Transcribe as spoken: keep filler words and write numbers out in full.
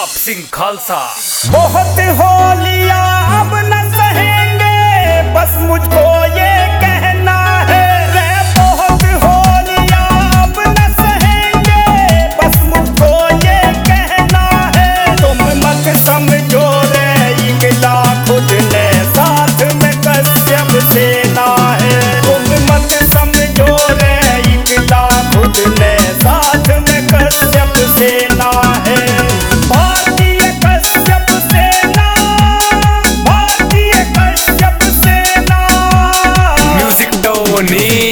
प्रताप सिंह खालसा। बहुत होलियां अब न सहेंगे, बस मुझको ये कहना है रे। बहुत होलियां अब न सहेंगे, बस मुझको ये कहना है। तुम मत समझो रे इगला खुद ने साथ में कश्यप सेना है। तुम मत समझो रे इगला खुद ने साथ में कश्यप सेना है। भारतीय कश्यप सेना, भारतीय कश्यप सेना। म्यूजिक टोनी।